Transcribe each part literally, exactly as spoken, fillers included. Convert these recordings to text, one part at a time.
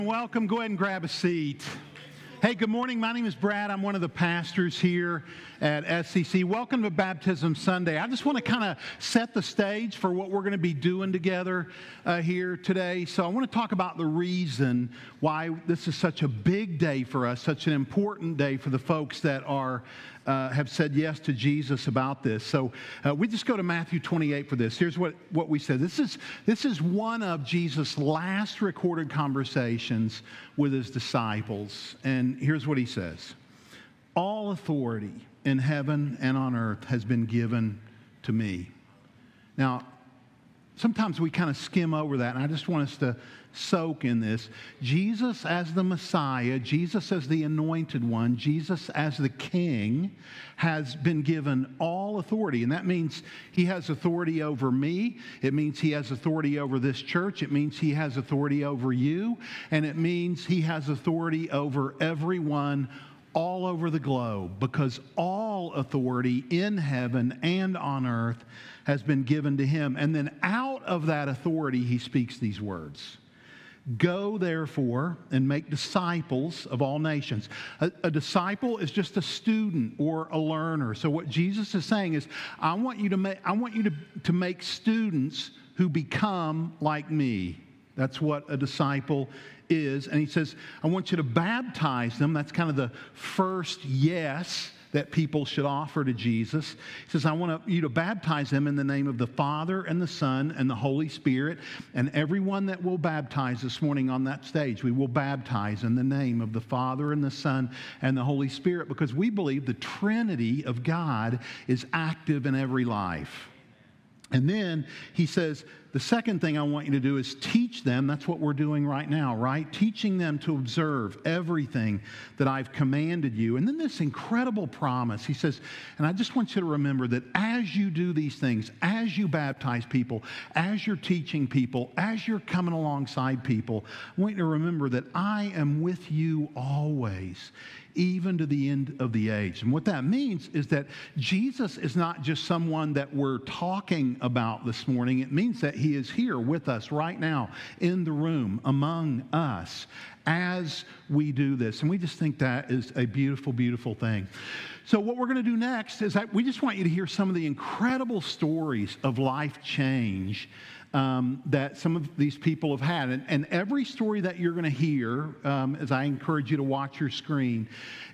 Welcome. Go ahead and grab a seat. Hey, good morning. My name is Brad. I'm one of the pastors here at S C C. Welcome to Baptism Sunday. I just want to kind of set the stage for what we're going to be doing together uh, here today. So I want to talk about the reason why this is such a big day for us, such an important day for the folks that are uh, have said yes to Jesus about this. So uh, we just go to Matthew twenty-eight for this. Here's what, what we said. This is, this is one of Jesus' last recorded conversations with his disciples. And here's what he says. All authority in heaven and on earth has been given to me. Now, sometimes we kind of skim over that, and I just want us to soak in this. Jesus as the Messiah, Jesus as the anointed one, Jesus as the King has been given all authority. And that means he has authority over me. It means he has authority over this church. It means he has authority over you. And it means he has authority over everyone all over the globe, because all authority in heaven and on earth has been given to him. And then out of that authority, he speaks these words. Go, therefore, and make disciples of all nations. A, a disciple is just a student or a learner. So what Jesus is saying is, I want you to make, I want you to, to make students who become like me. That's what a disciple is. And he says, I want you to baptize them. That's kind of the first yes that people should offer to Jesus. He says, I want you to baptize them in the name of the Father and the Son and the Holy Spirit. And everyone that will baptize this morning on that stage, we will baptize in the name of the Father and the Son and the Holy Spirit, because we believe the Trinity of God is active in every life. And then he says, the second thing I want you to do is teach them. That's what we're doing right now, right? Teaching them to observe everything that I've commanded you. And then this incredible promise. He says, and I just want you to remember that as you do these things, as you baptize people, as you're teaching people, as you're coming alongside people, I want you to remember that I am with you always, even to the end of the age. And what that means is that Jesus is not just someone that we're talking about this morning. It means that he is here with us right now in the room among us as we do this. And we just think that is a beautiful, beautiful thing. So what we're going to do next is that we just want you to hear some of the incredible stories of life change Um, that some of these people have had. And, and every story that you're going to hear, um, as I encourage you to watch your screen,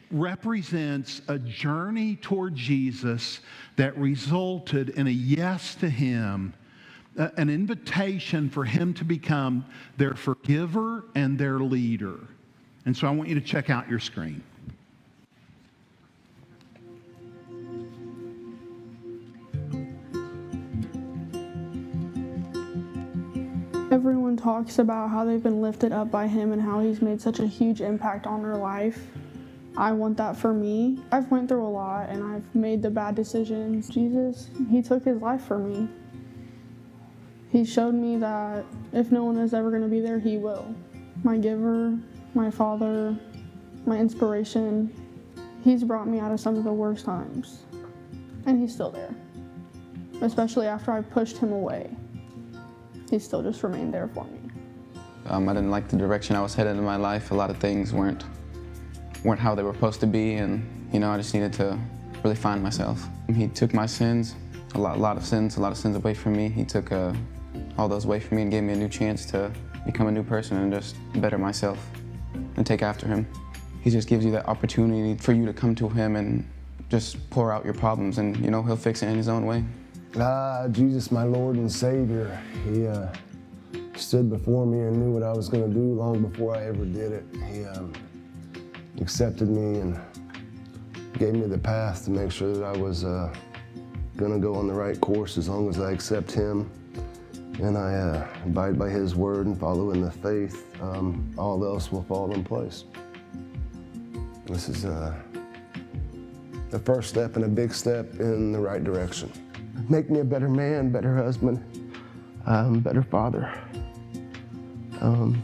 represents a journey toward Jesus that resulted in a yes to him, uh, an invitation for him to become their forgiver and their leader. And so I want you to check out your screen. Everyone talks about how they've been lifted up by him and how he's made such a huge impact on their life. I want that for me. I've went through a lot and I've made the bad decisions. Jesus, he took his life for me. He showed me that if no one is ever going to be there, he will. My giver, my father, my inspiration, he's brought me out of some of the worst times. And he's still there, especially after I pushed him away. He still just remained there for me. Um, I didn't like the direction I was headed in my life. A lot of things weren't weren't how they were supposed to be, and you know, I just needed to really find myself. He took my sins, a lot, a lot of sins, a lot of sins away from me. He took uh, all those away from me and gave me a new chance to become a new person and just better myself and take after him. He just gives you that opportunity for you to come to him and just pour out your problems, and you know, he'll fix it in his own way. Ah, Jesus, my Lord and Savior, he uh, stood before me and knew what I was going to do long before I ever did it. He um, accepted me and gave me the path to make sure that I was uh, going to go on the right course as long as I accept him and I uh, abide by his word and follow in the faith. Um, all else will fall in place. This is uh, the first step and a big step in the right direction. Make me a better man, better husband, um, better father. Um,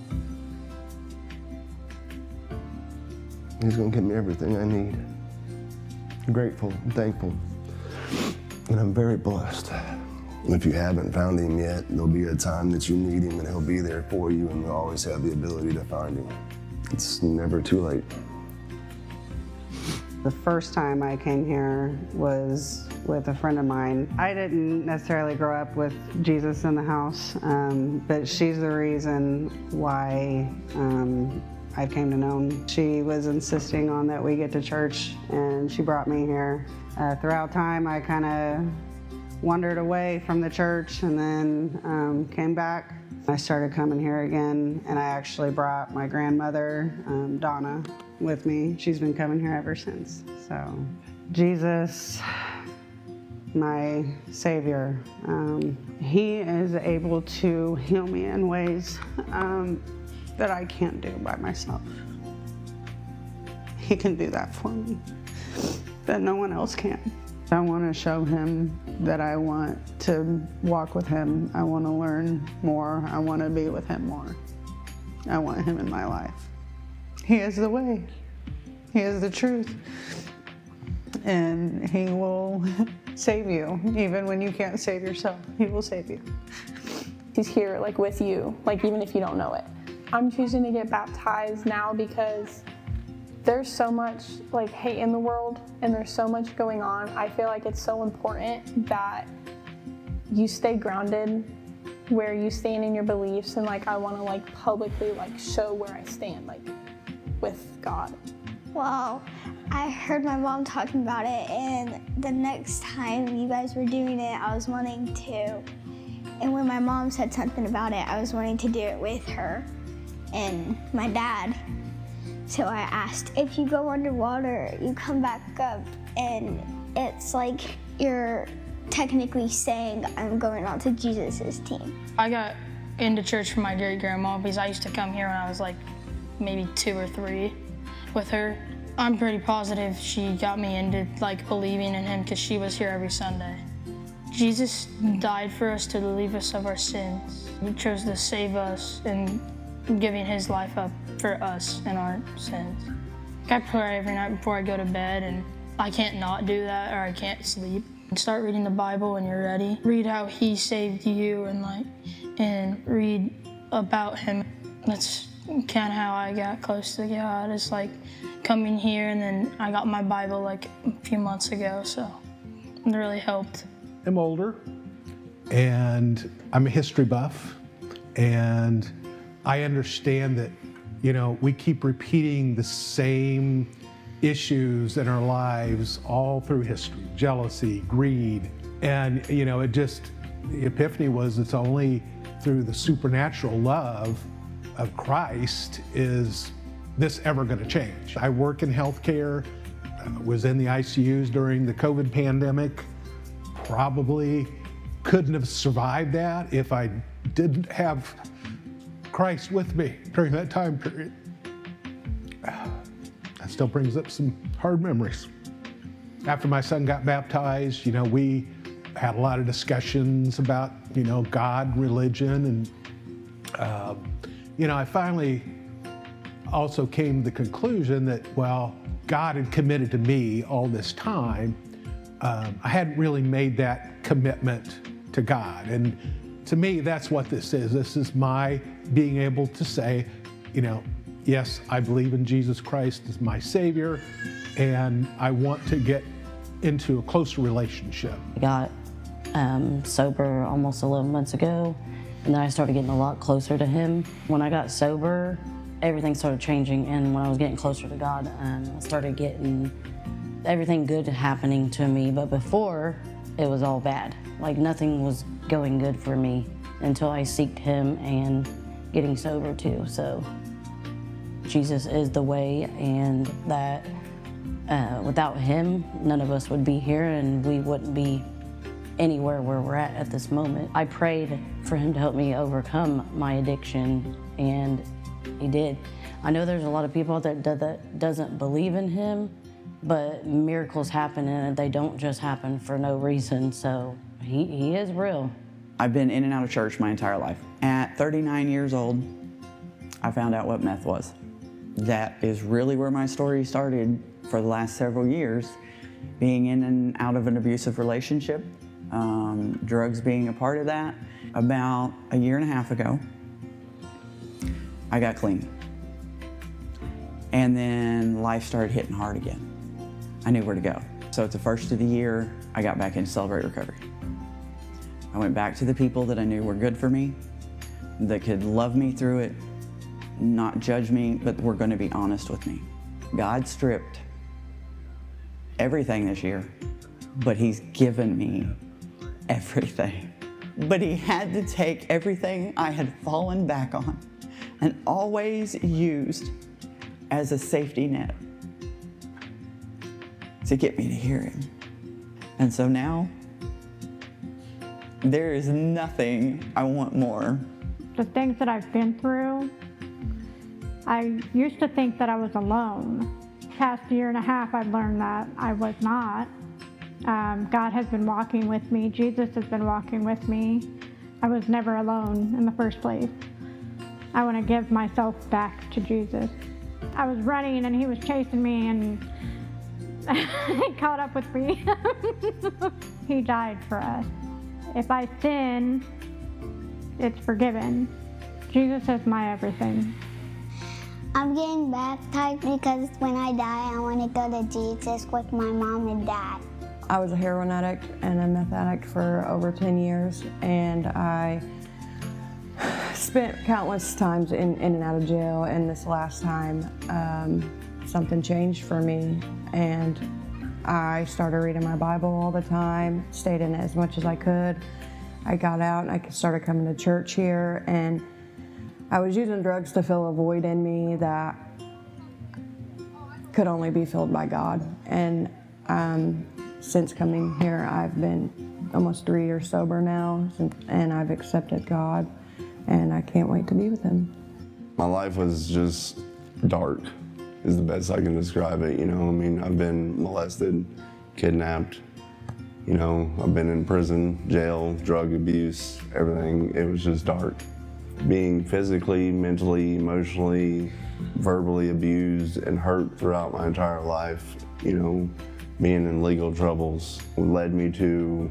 he's going to give me everything I need. I'm grateful and thankful, and I'm very blessed. If you haven't found him yet, there'll be a time that you need him and he'll be there for you, and you'll always have the ability to find him. It's never too late. The first time I came here was with a friend of mine. I didn't necessarily grow up with Jesus in the house, um, but she's the reason why um, I came to know him. She was insisting on that we get to church, and she brought me here. Uh, throughout time, I kind of wandered away from the church and then um, came back. I started coming here again, and I actually brought my grandmother, um, Donna, with me. She's been coming here ever since. So, Jesus, my Savior, um, He is able to heal me in ways um, that I can't do by myself. He can do that for me, that no one else can. I want to show him that I want to walk with him. I want to learn more. I want to be with him more. I want him in my life. He is the way. He is the truth. And he will save you. Even when you can't save yourself, he will save you. He's here like with you, like even if you don't know it. I'm choosing to get baptized now because there's so much like hate in the world and there's so much going on. I feel like it's so important that you stay grounded where you stand in your beliefs, and like I want to like publicly like show where I stand like with God. Well, I heard my mom talking about it, and the next time you guys were doing it, I was wanting to. And when my mom said something about it, I was wanting to do it with her and my dad. So I asked, if you go underwater, you come back up, and it's like you're technically saying, I'm going on to Jesus' team. I got into church from my great grandma because I used to come here when I was like maybe two or three with her. I'm pretty positive she got me into like believing in him because she was here every Sunday. Jesus died for us to relieve us of our sins. He chose to save us and giving his life up for us and our sins. I pray every night before I go to bed, and I can't not do that or I can't sleep. Start reading the Bible when you're ready. Read how he saved you and like, and read about him. That's kind of how I got close to God. It's like coming here, and then I got my Bible like a few months ago, so it really helped. I'm older, and I'm a history buff, and I understand that, you know, we keep repeating the same issues in our lives all through history: jealousy, greed, and, you know, it just, the epiphany was it's only through the supernatural love of Christ is this ever going to change. I work in healthcare, uh, was in the I C Us during the COVID pandemic, probably couldn't have survived that if I didn't have Christ with me during that time period. That still brings up some hard memories. After my son got baptized, you know, we had a lot of discussions about, you know, God, religion, and, uh, you know, I finally also came to the conclusion that, well, God had committed to me all this time. Um, I hadn't really made that commitment to God. And to me, that's what this is. This is my being able to say, you know, yes, I believe in Jesus Christ as my Savior, and I want to get into a closer relationship. I got um, sober almost eleven months ago, and then I started getting a lot closer to Him. When I got sober, everything started changing, and when I was getting closer to God, um, I started getting everything good happening to me. But before, it was all bad. Like nothing was going good for me until I seeked Him and getting sober too. So Jesus is the way, and that uh, without Him, none of us would be here, and we wouldn't be anywhere where we're at at this moment. I prayed for Him to help me overcome my addiction, and He did. I know there's a lot of people out there that, that doesn't believe in Him, but miracles happen, and they don't just happen for no reason, so He, he is real. I've been in and out of church my entire life. At thirty-nine years old, I found out what meth was. That is really where my story started for the last several years, being in and out of an abusive relationship. um, drugs being a part of that. About a year and a half ago, I got clean. And then life started hitting hard again. I knew where to go. So at the first of the year, I got back into Celebrate Recovery. I went back to the people that I knew were good for me, that could love me through it, not judge me, but were going to be honest with me. God stripped everything this year, but He's given me everything. But He had to take everything I had fallen back on and always used as a safety net to get me to hear Him. And so now, there is nothing I want more. The things that I've been through, I used to think that I was alone. Past year and a half, I've learned that I was not. Um, God has been walking with me. Jesus has been walking with me. I was never alone in the first place. I want to give myself back to Jesus. I was running and He was chasing me and He caught up with me. He died for us. If I sin, it's forgiven. Jesus is my everything. I'm getting baptized because when I die, I want to go to Jesus with my mom and dad. I was a heroin addict and a meth addict for over ten years, and I spent countless times in, in and out of jail, and this last time, um, something changed for me, and I started reading my Bible all the time, stayed in it as much as I could. I got out and I started coming to church here, and I was using drugs to fill a void in me that could only be filled by God. And um, since coming here, I've been almost three years sober now, and I've accepted God, and I can't wait to be with Him. My life was just dark, is the best I can describe it. You know, I mean, I've been molested, kidnapped, you know, I've been in prison, jail, drug abuse, everything. It was just dark. Being physically, mentally, emotionally, verbally abused and hurt throughout my entire life, you know, being in legal troubles led me to,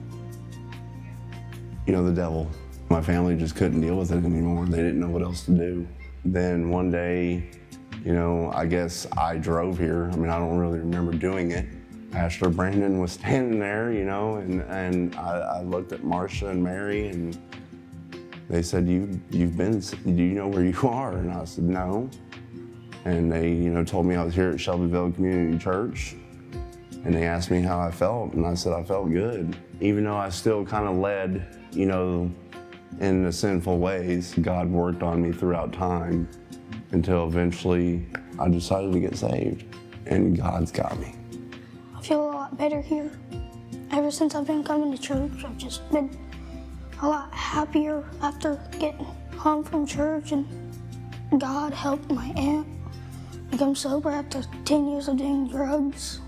you know, the devil. My family just couldn't deal with it anymore. They didn't know what else to do. Then one day, you know, I guess I drove here. I mean, I don't really remember doing it. Pastor Brandon was standing there, you know, and, and I, I looked at Marcia and Mary, and they said, you, you've been, do you know where you are? And I said, no. And they, you know, told me I was here at Shelbyville Community Church, and they asked me how I felt, and I said I felt good. Even though I still kind of led, you know, in the sinful ways, God worked on me throughout time until eventually I decided to get saved, and God's got me. I feel a lot better here. Ever since I've been coming to church, I've just been a lot happier after getting home from church, and God helped my aunt become sober after ten years of doing drugs.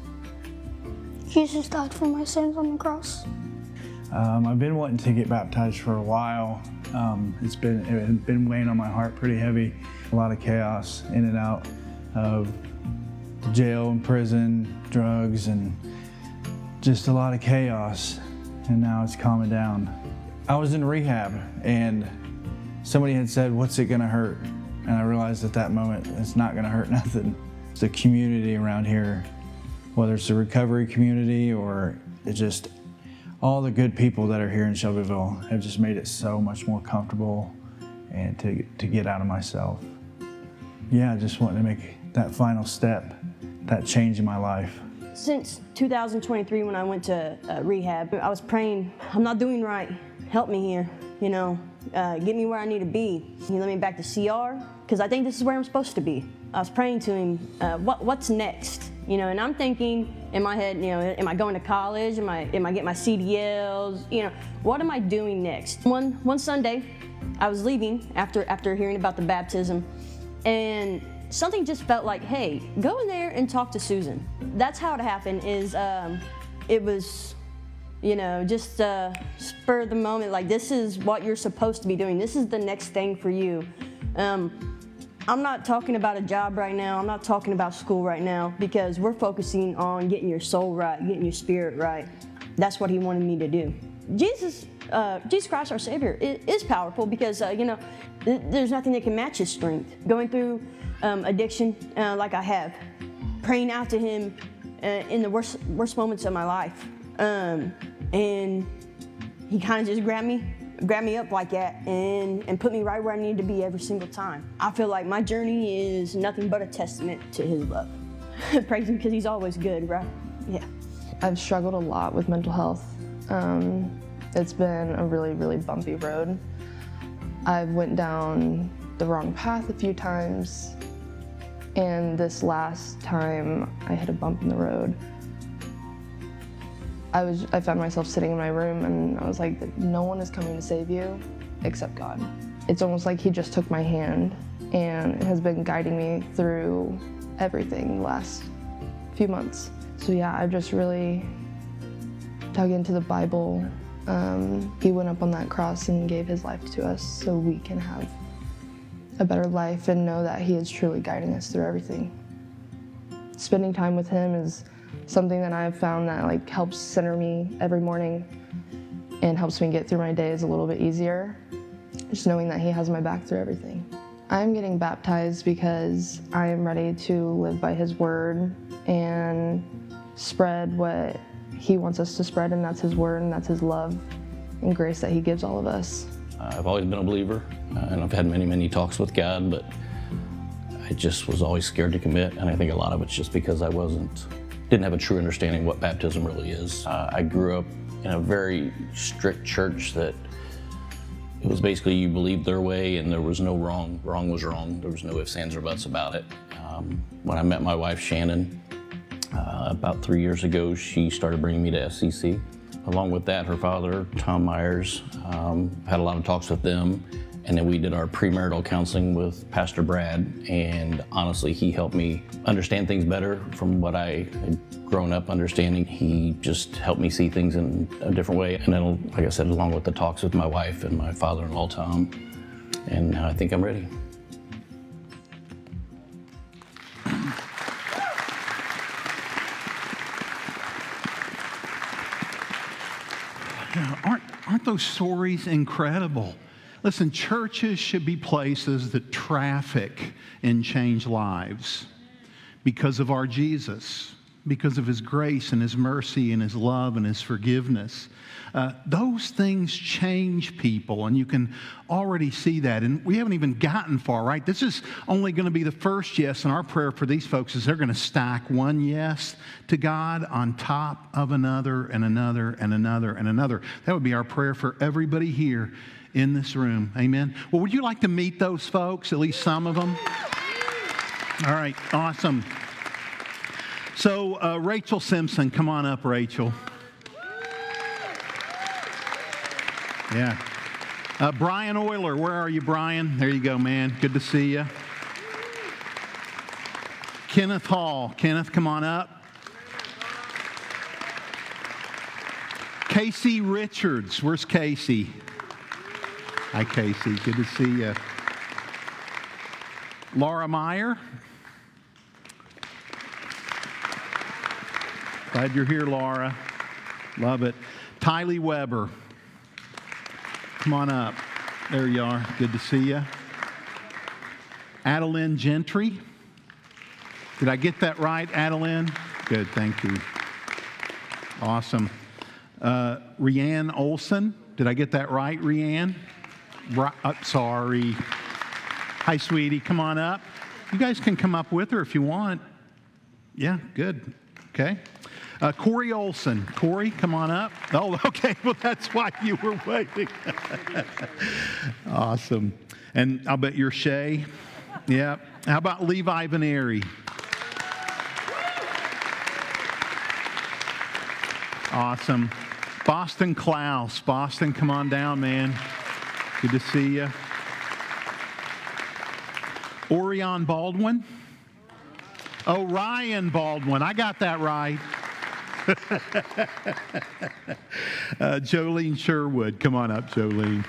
Jesus died for my sins on the cross. Um, I've been wanting to get baptized for a while. Um, it's been it had been weighing on my heart pretty heavy. A lot of chaos in and out of jail and prison, drugs, and just a lot of chaos. And now it's calming down. I was in rehab, and somebody had said, "What's it gonna hurt?" And I realized at that moment, it's not gonna hurt nothing. It's the community around here, whether it's the recovery community or it's just all the good people that are here in Shelbyville have just made it so much more comfortable and to, to get out of myself. Yeah, just wanting to make that final step, that change in my life. Since two thousand twenty-three, when I went to uh, rehab, I was praying, I'm not doing right. Help me here, you know, uh, get me where I need to be. He led me back to C R, because I think this is where I'm supposed to be. I was praying to him, uh, what, what's next? You know, and I'm thinking in my head, you know, am I going to college? Am I, am I getting my C D Ls? You know, what am I doing next? One, one Sunday, I was leaving after, after hearing about the baptism, and something just felt like, hey, go in there and talk to Susan. That's how it happened, is um, it was, you know, just uh, spur of the moment, like this is what you're supposed to be doing. This is the next thing for you. Um, I'm not talking about a job right now. I'm not talking about school right now, because we're focusing on getting your soul right, getting your spirit right. That's what he wanted me to do. Jesus, uh, Jesus Christ, our Savior, is, is powerful because, uh, you know, th- there's nothing that can match his strength. Going through um, addiction uh, like I have, praying out to him uh, in the worst, worst moments of my life. Um, and he kind of just grabbed me, grabbed me up like that and, and put me right where I needed to be every single time. I feel like my journey is nothing but a testament to his love. Praise him because he's always good, right? Yeah. I've struggled a lot with mental health. Um, it's been a really, really bumpy road. I've went down the wrong path a few times, and this last time I hit a bump in the road. I was, I found myself sitting in my room and I was like, no one is coming to save you except God. It's almost like he just took my hand and has been guiding me through everything the last few months. So yeah, I've just really dug into the Bible. Um, he went up on that cross and gave his life to us so we can have a better life and know that he is truly guiding us through everything. Spending time with him is something that I've found that like helps center me every morning and helps me get through my days a little bit easier, just knowing that he has my back through everything. I'm getting baptized because I am ready to live by his word and spread what he wants us to spread, and that's his word and that's his love and grace that he gives all of us. I've always been a believer, uh, and I've had many, many talks with God, but I just was always scared to commit, and I think a lot of it's just because I wasn't, didn't have a true understanding what baptism really is. Uh, I grew up in a very strict church that it was basically you believed their way and there was no wrong. Wrong was wrong. There was no ifs, ands, or buts about it. Um, when I met my wife, Shannon, uh, about three years ago, she started bringing me to S C C. Along with that, her father, Tom Myers, um, had a lot of talks with them. And then we did our premarital counseling with Pastor Brad. And honestly, he helped me understand things better from what I had grown up understanding. He just helped me see things in a different way. And then, like I said, along with the talks with my wife and my father-in-law, Tom. And now I think I'm ready. Aren't, aren't those stories incredible? Listen, churches should be places that traffic and change lives because of our Jesus, because of his grace and his mercy and his love and his forgiveness. Uh, those things change people, and you can already see that. And we haven't even gotten far, right? This is only going to be the first yes, and our prayer for these folks is they're going to stack one yes to God on top of another and another and another and another. That would be our prayer for everybody here in this room. Amen. Well, would you like to meet those folks, at least some of them? All right, awesome. So, uh, Rachel Simpson, come on up, Rachel. Yeah. Uh, Brian Euler, where are you, Brian? There you go, man. Good to see you. Kenneth Hall. Kenneth, come on up. Casey Richards. Where's Casey? Hi, Casey. Good to see you. Laura Meyer. Glad you're here, Laura. Love it. Tylee Weber. Come on up. There you are. Good to see you. Adeline Gentry. Did I get that right, Adeline? Good, thank you. Awesome. Uh, Rianne Olson. Did I get that right, Rianne? Right, uh, sorry. Hi, sweetie. Come on up. You guys can come up with her if you want. Yeah, good. Okay. Uh, Corey Olson. Corey, come on up. Oh, okay. Well, that's why you were waiting. Awesome. And I'll bet you're Shay. Yeah. How about Levi Veneri? Awesome. Boston Klaus. Boston, come on down, man. Good to see you. Orion Baldwin. Oh, Ryan Baldwin. I got that right. uh, Jolene Sherwood. Come on up, Jolene.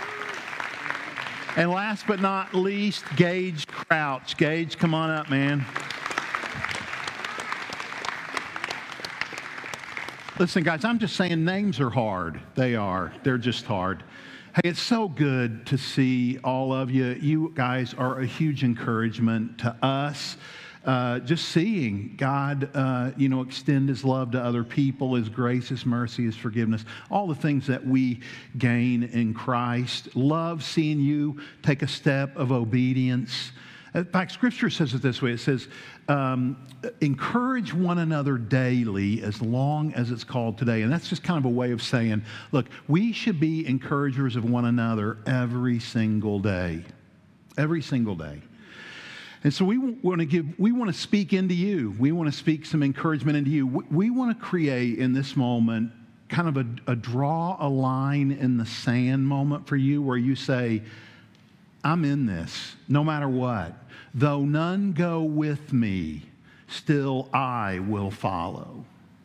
And last but not least, Gage Crouch. Gage, come on up, man. Listen, guys, I'm just saying names are hard. They are. They're just hard. Hey, it's so good to see all of you. You guys are a huge encouragement to us. Uh, just seeing God, uh, you know, extend His love to other people, His grace, His mercy, His forgiveness, all the things that we gain in Christ. Love seeing you take a step of obedience. In fact, Scripture says it this way. It says, um, encourage one another daily as long as it's called today. And that's just kind of a way of saying, look, we should be encouragers of one another every single day. Every single day. And so we want to give, we want to speak into you. We want to speak some encouragement into you. We, we want to create in this moment kind of a, a draw a line in the sand moment for you where you say, I'm in this, no matter what. Though none go with me, still I will follow.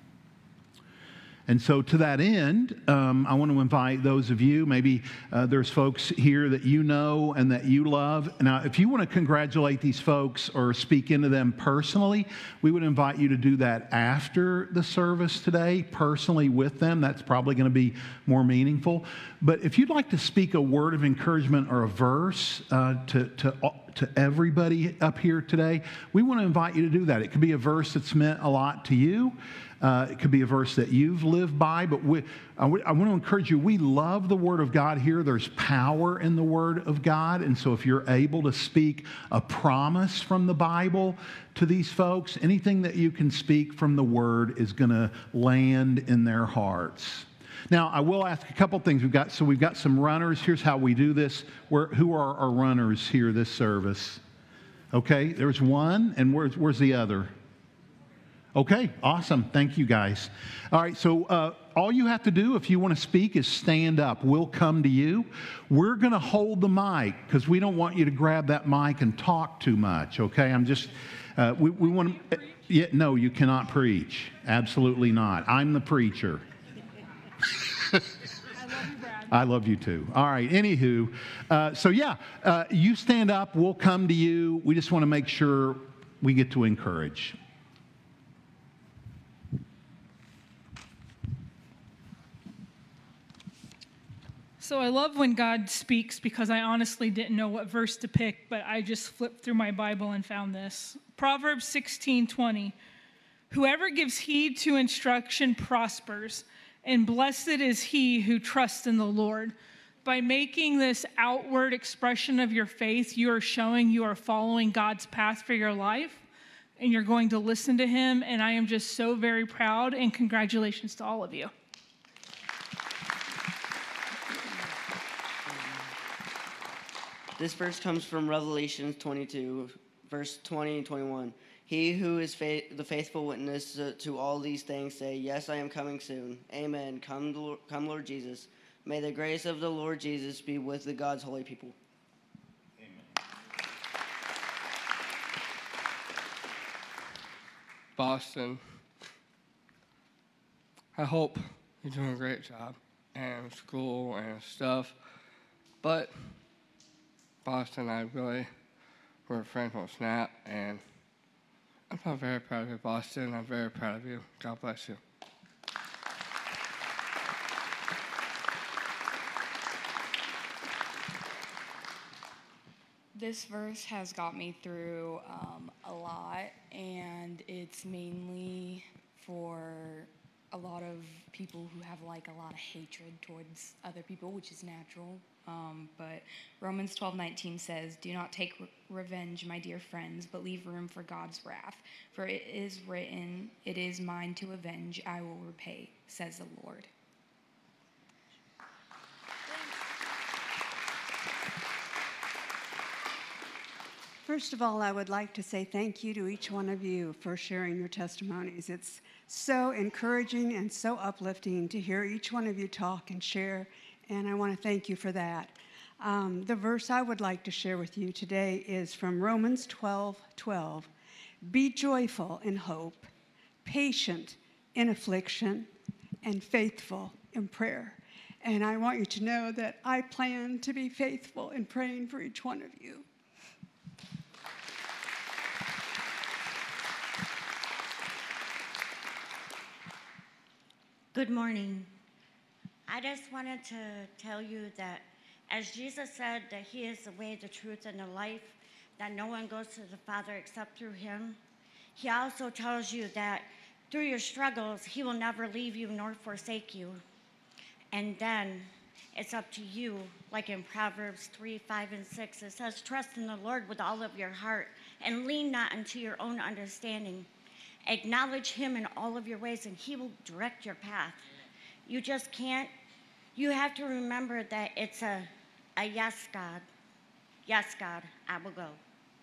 And so to that end, um, I want to invite those of you, maybe uh, there's folks here that you know and that you love. Now, if you want to congratulate these folks or speak into them personally, we would invite you to do that after the service today, personally with them. That's probably going to be more meaningful. But if you'd like to speak a word of encouragement or a verse uh, to, to to everybody up here today, we want to invite you to do that. It could be a verse that's meant a lot to you. Uh, it could be a verse that you've lived by, but we, I, w- I want to encourage you, we love the Word of God here. There's power in the Word of God, and so if you're able to speak a promise from the Bible to these folks, anything that you can speak from the Word is going to land in their hearts. Now, I will ask a couple things. We've got, so we've got some runners. Here's how we do this. Where, who are our runners here this service? Okay, there's one, and where's, where's the other? Okay, awesome. Thank you, guys. All right, so uh, all you have to do if you want to speak is stand up. We'll come to you. We're going to hold the mic because we don't want you to grab that mic and talk too much, okay? I'm just, uh, we, we want to, uh, yeah, no, you cannot preach. Absolutely not. I'm the preacher. I love you, Brad. I love you too. All right, anywho, uh, so yeah, uh, you stand up. We'll come to you. We just want to make sure we get to encourage. So I love when God speaks because I honestly didn't know what verse to pick, but I just flipped through my Bible and found this. Proverbs sixteen twenty. Whoever gives heed to instruction prospers, and blessed is he who trusts in the Lord. By making this outward expression of your faith, you are showing you are following God's path for your life, and you're going to listen to Him, and I am just so very proud, and congratulations to all of you. This verse comes from Revelation twenty-two, verse twenty and twenty-one. He who is fa- the faithful witness to, to all these things say, yes, I am coming soon. Amen. Come, come, Lord Jesus. May the grace of the Lord Jesus be with the God's holy people. Amen. Boston, I hope you're doing a great job in school and stuff, but Boston, I really were friends with Snap, and I'm not very proud of you, Boston. I'm very proud of you. God bless you. This verse has got me through um, a lot, and it's mainly for a lot of people who have like a lot of hatred towards other people, which is natural. Um, but Romans twelve nineteen says, do not take re- revenge, my dear friends, but leave room for God's wrath. For it is written, it is mine to avenge, I will repay, says the Lord. First of all, I would like to say thank you to each one of you for sharing your testimonies. It's so encouraging and so uplifting to hear each one of you talk and share, and I want to thank you for that. Um, the verse I would like to share with you today is from Romans twelve twelve. Be joyful in hope, patient in affliction, and faithful in prayer. And I want you to know that I plan to be faithful in praying for each one of you. Good morning. I just wanted to tell you that as Jesus said that he is the way, the truth, and the life, that no one goes to the Father except through him, he also tells you that through your struggles, he will never leave you nor forsake you. And then it's up to you, like in Proverbs three, five, and six, it says, trust in the Lord with all of your heart and lean not unto your own understanding. Acknowledge him in all of your ways and he will direct your path. You just can't, you have to remember that it's a, a yes, God. Yes, God, I will go.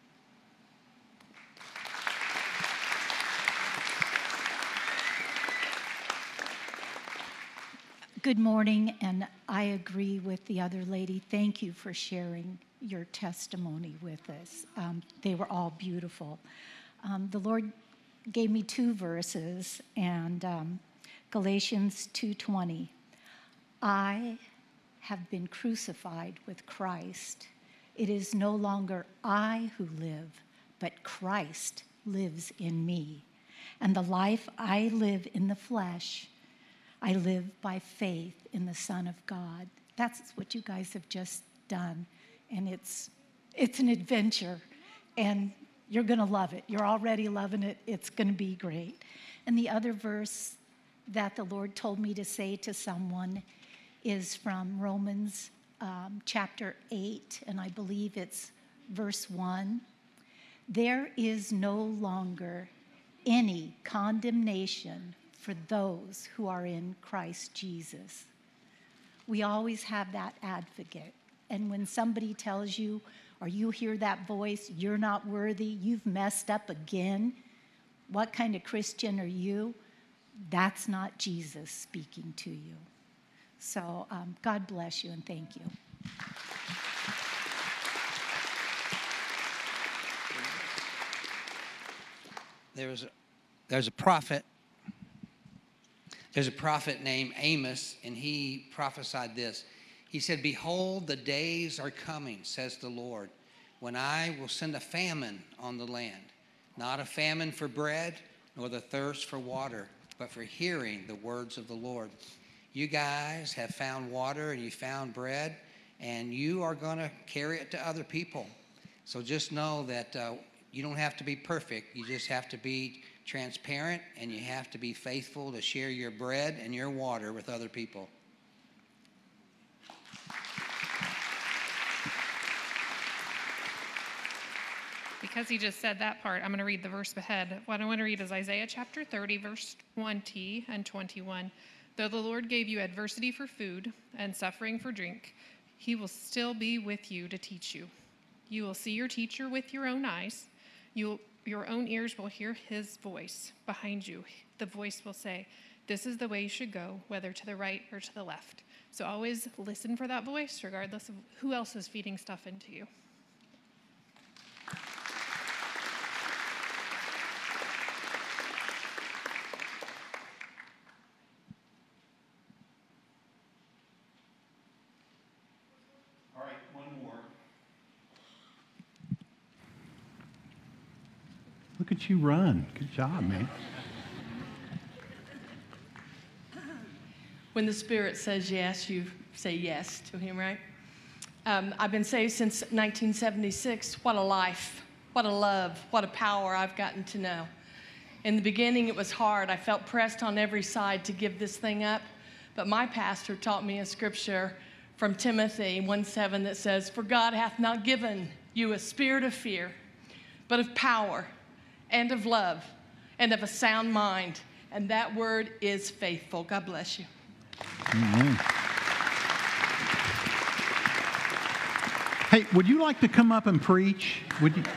Good morning, and I agree with the other lady. Thank you for sharing your testimony with us. Um, they were all beautiful. Um, the Lord gave me two verses, and um, Galatians two twenty. I have been crucified with Christ. It is no longer I who live, but Christ lives in me. And the life I live in the flesh, I live by faith in the Son of God. That's what you guys have just done. And it's it's an adventure. And you're going to love it. You're already loving it. It's going to be great. And the other verse that the Lord told me to say to someone is from Romans um, chapter eight, and I believe it's verse one. There is no longer any condemnation for those who are in Christ Jesus. We always have that advocate. And when somebody tells you, or you hear that voice, you're not worthy, you've messed up again, what kind of Christian are you? That's not Jesus speaking to you. So um, God bless you and thank you. There's a, there's a prophet. There's a prophet named Amos, and he prophesied this. He said, behold, the days are coming, says the Lord, when I will send a famine on the land, not a famine for bread, nor the thirst for water, but for hearing the words of the Lord. You guys have found water and you found bread, and you are going to carry it to other people. So just know that uh, you don't have to be perfect. You just have to be transparent, and you have to be faithful to share your bread and your water with other people. Because he just said that part, I'm going to read the verse ahead. What I want to read is Isaiah chapter thirty, verse twenty and twenty-one. Though the Lord gave you adversity for food and suffering for drink, he will still be with you to teach you. You will see your teacher with your own eyes. You will, your own ears will hear his voice behind you. The voice will say, this is the way you should go, whether to the right or to the left. So always listen for that voice, regardless of who else is feeding stuff into you. Look at you run. Good job, man. When the Spirit says yes, you say yes to him, right? Um, I've been saved since nineteen seventy-six. What a life, what a love, what a power I've gotten to know. In the beginning, it was hard. I felt pressed on every side to give this thing up. But my pastor taught me a scripture from Timothy one seven that says, for God hath not given you a spirit of fear, but of power and of love and of a sound mind. And that word is faithful. God bless you. Amen. Hey, would you like to come up and preach? Would you?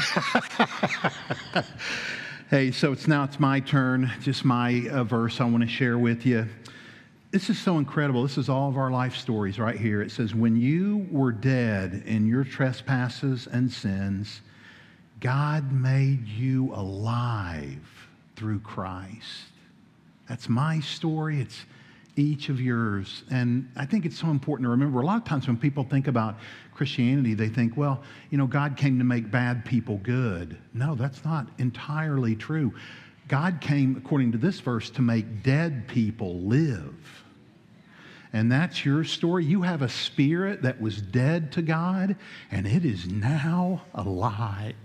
Hey, so it's now it's my turn. Just my uh, verse I want to share with you. This is so incredible. This is all of our life stories right here. It says, when you were dead in your trespasses and sins, God made you alive through Christ. That's my story. It's each of yours. And I think it's so important to remember. A lot of times when people think about Christianity, they think, well, you know, God came to make bad people good. No, that's not entirely true. God came, according to this verse, to make dead people live. And that's your story. You have a spirit that was dead to God, and it is now alive.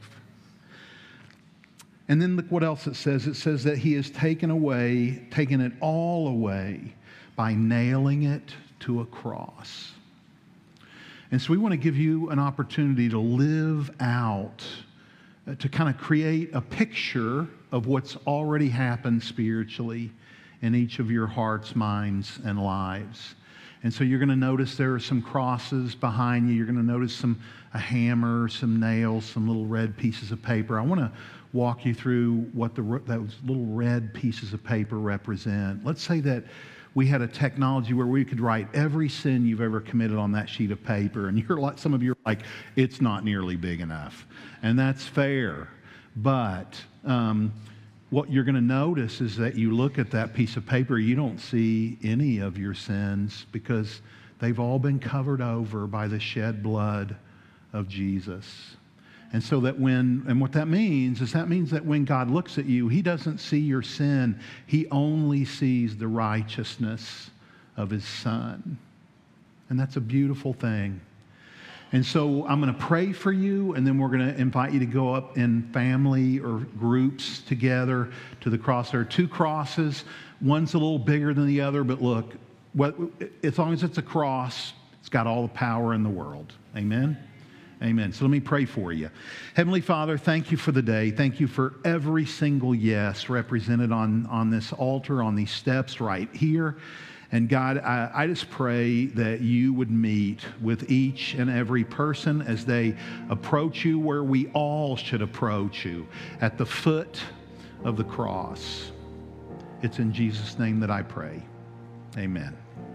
And then look what else it says. It says that he has taken away, taken it all away by nailing it to a cross. And so we want to give you an opportunity to live out, uh, to kind of create a picture of what's already happened spiritually in each of your hearts, minds, and lives. And so you're going to notice there are some crosses behind you. You're going to notice some a hammer, some nails, some little red pieces of paper. I want to walk you through what the, those little red pieces of paper represent. Let's say that we had a technology where we could write every sin you've ever committed on that sheet of paper. And you're like, some of you are like, it's not nearly big enough. And that's fair. But um, what you're going to notice is that you look at that piece of paper, you don't see any of your sins because they've all been covered over by the shed blood of Jesus. And so that when, and what that means is that means that when God looks at you, he doesn't see your sin. He only sees the righteousness of his Son. And that's a beautiful thing. And so I'm going to pray for you, and then we're going to invite you to go up in family or groups together to the cross. There are two crosses. One's a little bigger than the other, but look, what, as long as it's a cross, it's got all the power in the world. Amen? Amen. So let me pray for you. Heavenly Father, thank you for the day. Thank you for every single yes represented on, on this altar, on these steps right here. And God, I, I just pray that you would meet with each and every person as they approach you where we all should approach you, at the foot of the cross. It's in Jesus' name that I pray. Amen.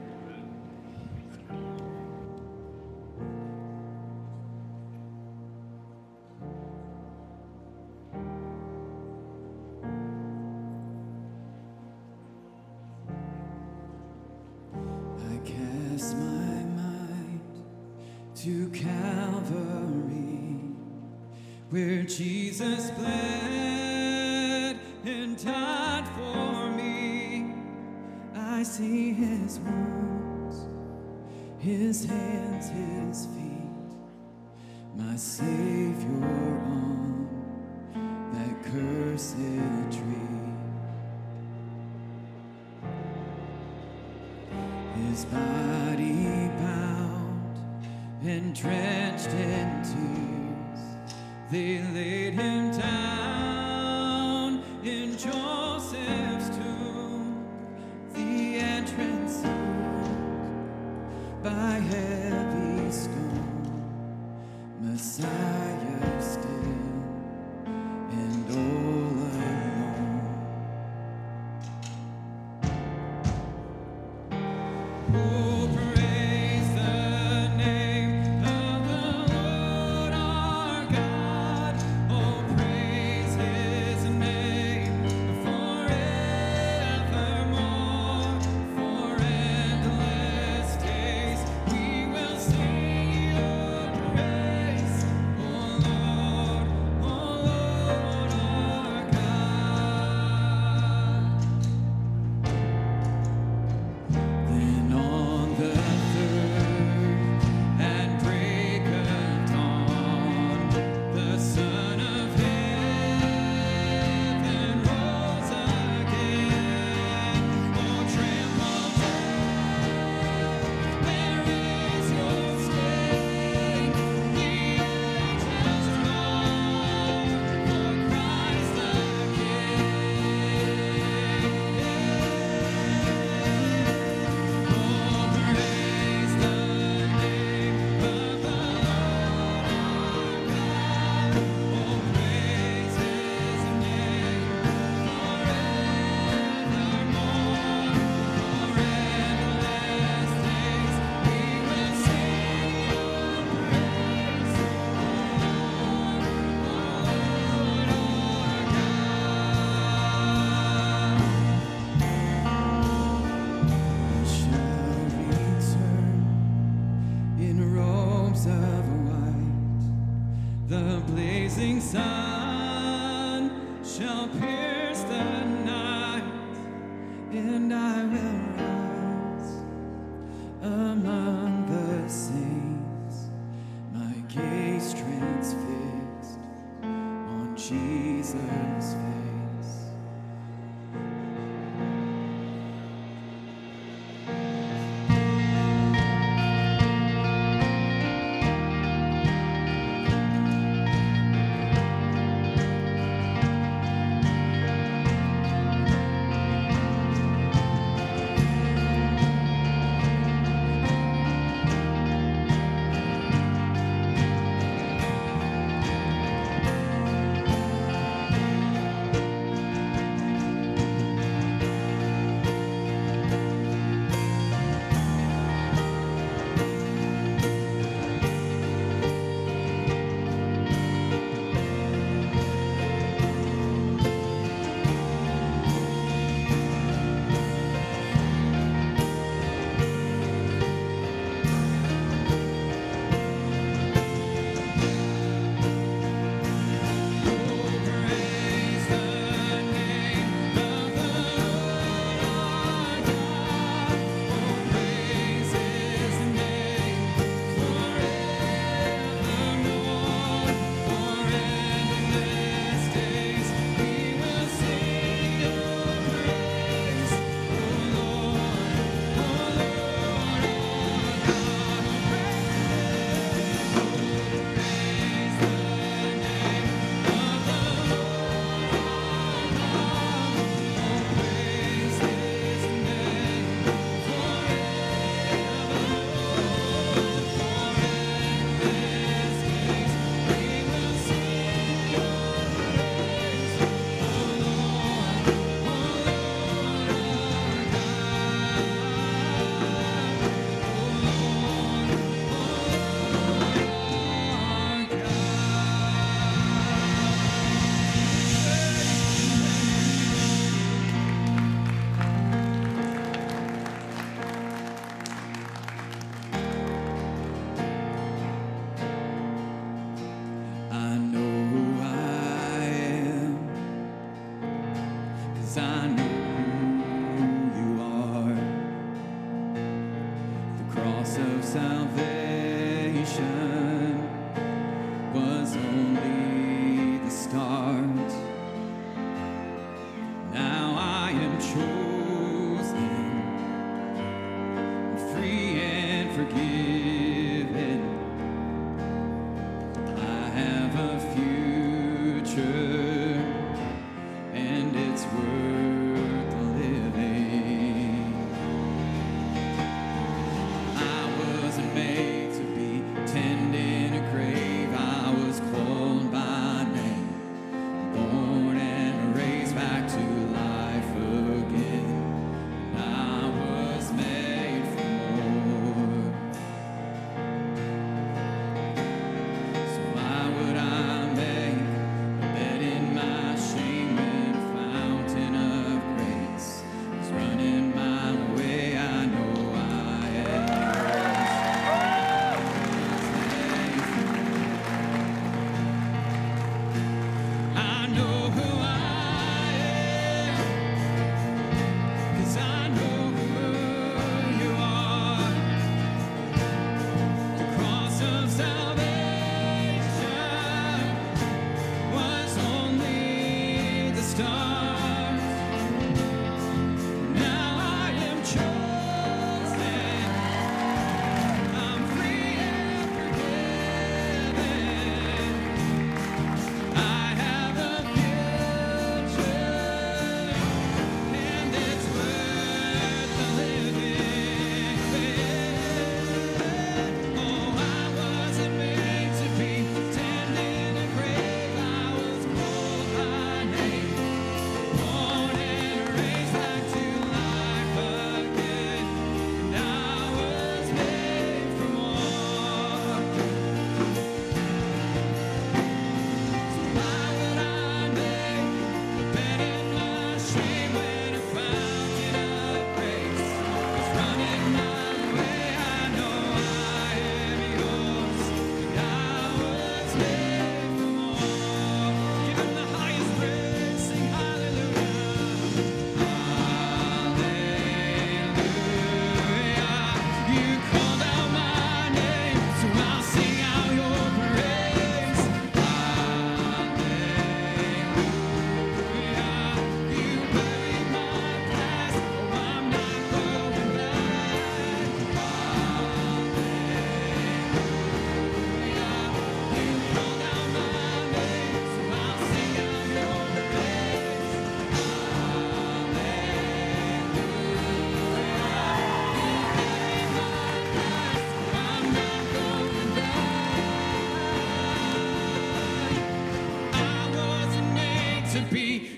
To Calvary, where Jesus bled and died for me. I see his wounds, his hands, his feet, my Savior on that cursed tree. His body bound and drenched in tears, they laid him down in Joseph's tomb, the entrance sealed by heavy stone, Messiah still and all alone. Oh, The blazing sun shall pierce the night, and I will rise among the saints, my gaze transfixed on Jesus' face.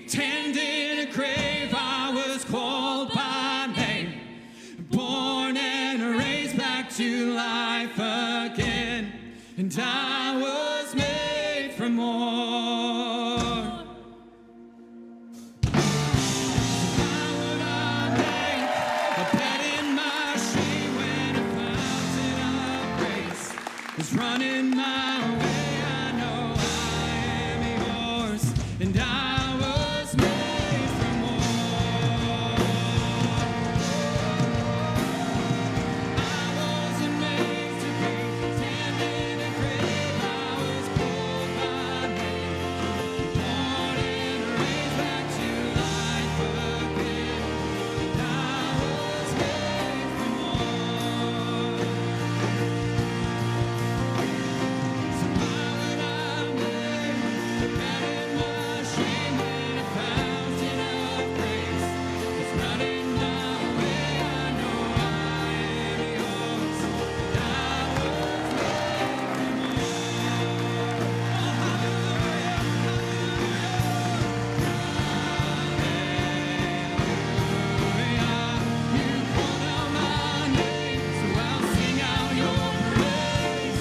tend in a grave. I was called by name, born and raised back to life again, and I was made for more. Why would I make a bed in my shame when a fountain of grace is running my way? I know I am yours, and I was made for more. I wasn't made to be standing in a grave. I was called by name, born and raised back to life again, and I was made for more. So why would I make a bed in my shame when a fountain of grace is running my way? I know I am yours, and I was made for more. You called out my name, so I'll sing out your praise.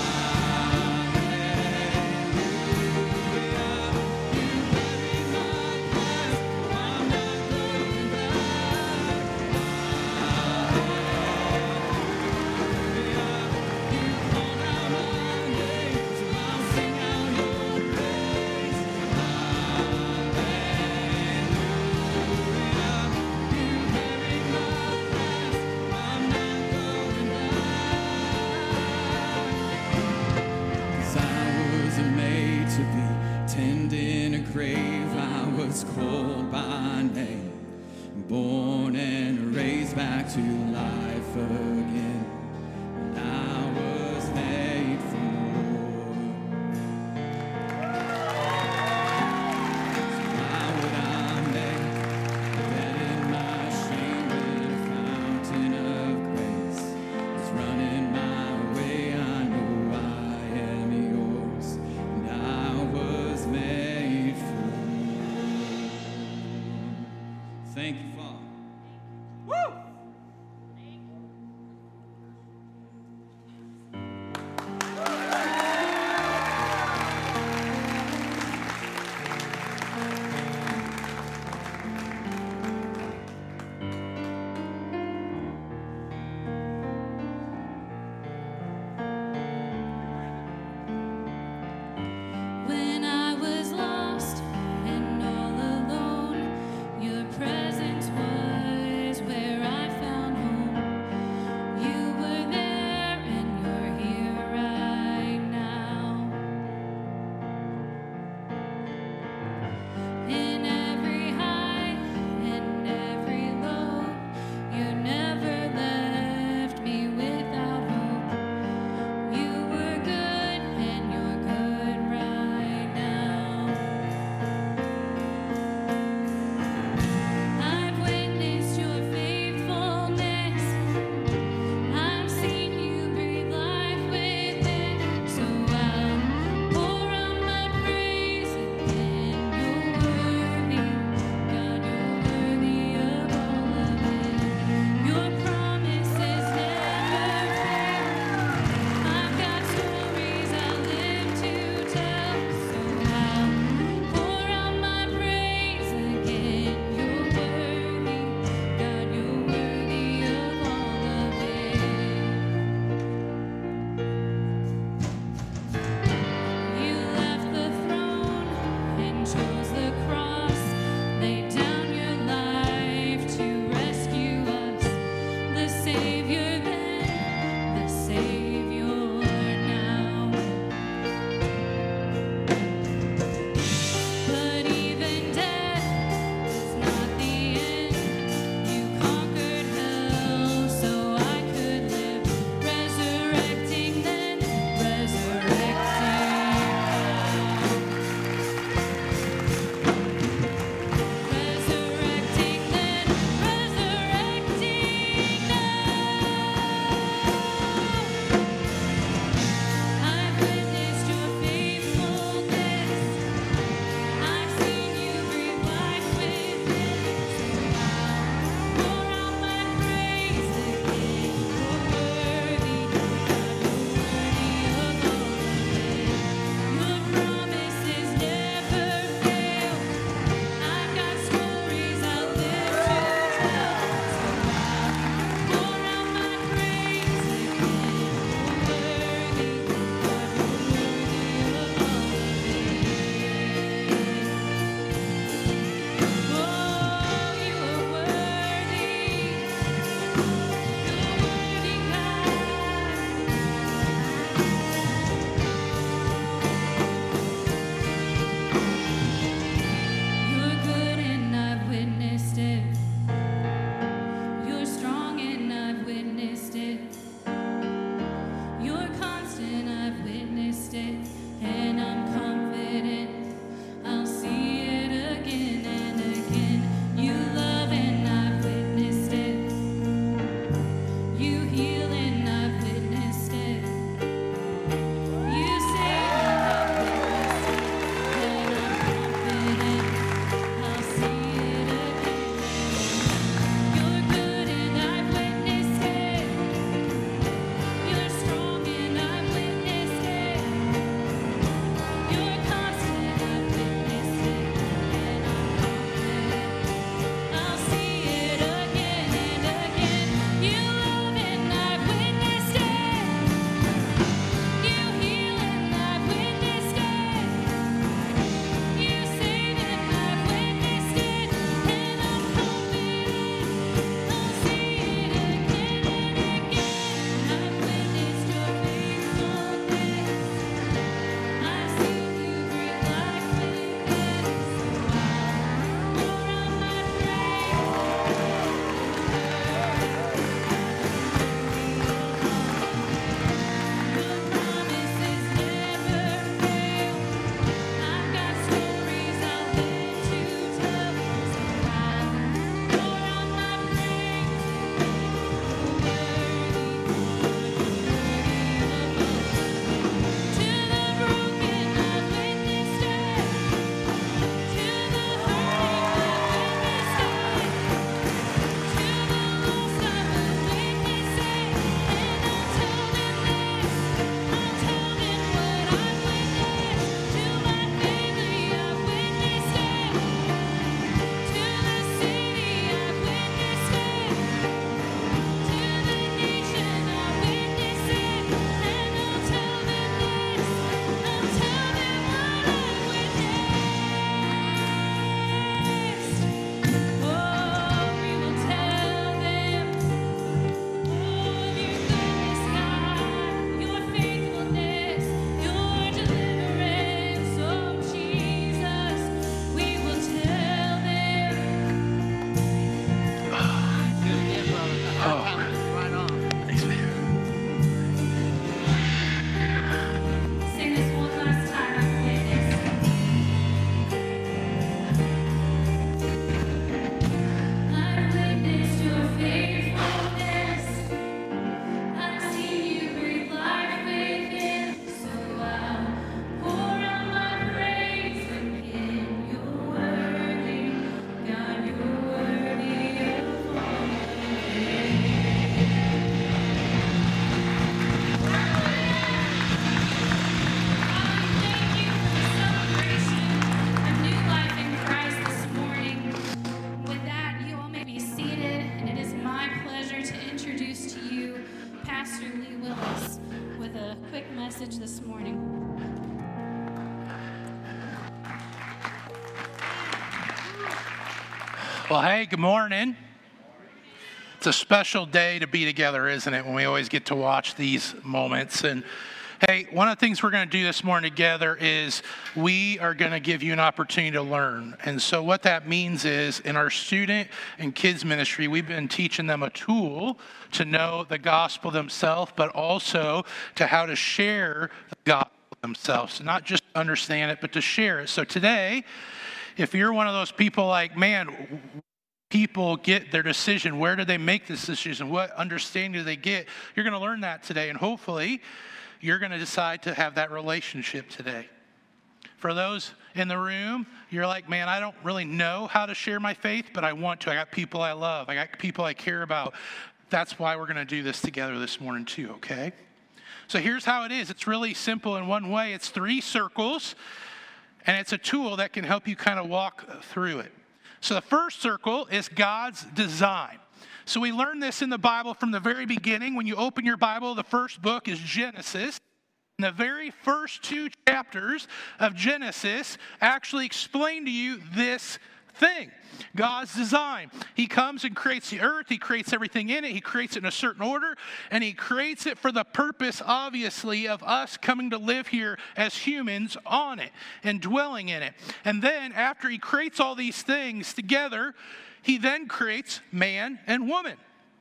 Cause I wasn't made to be tend in a grave. I was called by name, born and raised back to life again, and I was made for more. So why would I make a bed in my shame when a fountain of grace is running my way? I know I am yours, and I was made for more. Thank you, Father. Woo! When I was lost and all alone, your presence was Well, hey, good morning. It's a special day to be together, isn't it, when we always get to watch these moments. And hey, one of the things we're going to do this morning together is we are going to give you an opportunity to learn. And so what that means is in our student and kids ministry, we've been teaching them a tool to know the gospel themselves, but also to how to share the gospel themselves. So not just understand it, but to share it. So today, if you're one of those people like, man, people get their decision, where do they make this decision? What understanding do they get? You're going to learn that today, and hopefully you're going to decide to have that relationship today. For those in the room, you're like, man, I don't really know how to share my faith, but I want to. I got people I love. I got people I care about. That's why we're going to do this together this morning too, okay? So here's how it is. It's really simple in one way. It's three circles, and it's a tool that can help you kind of walk through it. So the first circle is God's design. So we learn this in the Bible from the very beginning. When you open your Bible, the first book is Genesis. And the very first two chapters of Genesis actually explain to you this thing, God's design. He comes and creates the earth. He creates everything in it. He creates it in a certain order. And he creates it for the purpose, obviously, of us coming to live here as humans on it and dwelling in it. And then after he creates all these things together, he then creates man and woman.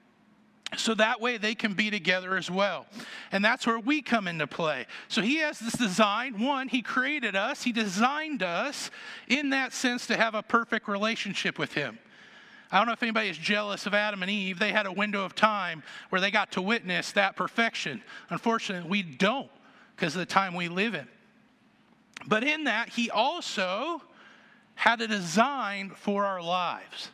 So that way they can be together as well. And that's where we come into play. So he has this design. One, he created us. He designed us in that sense to have a perfect relationship with him. I don't know if anybody is jealous of Adam and Eve. They had a window of time where they got to witness that perfection. Unfortunately, we don't because of the time we live in. But in that, he also had a design for our lives.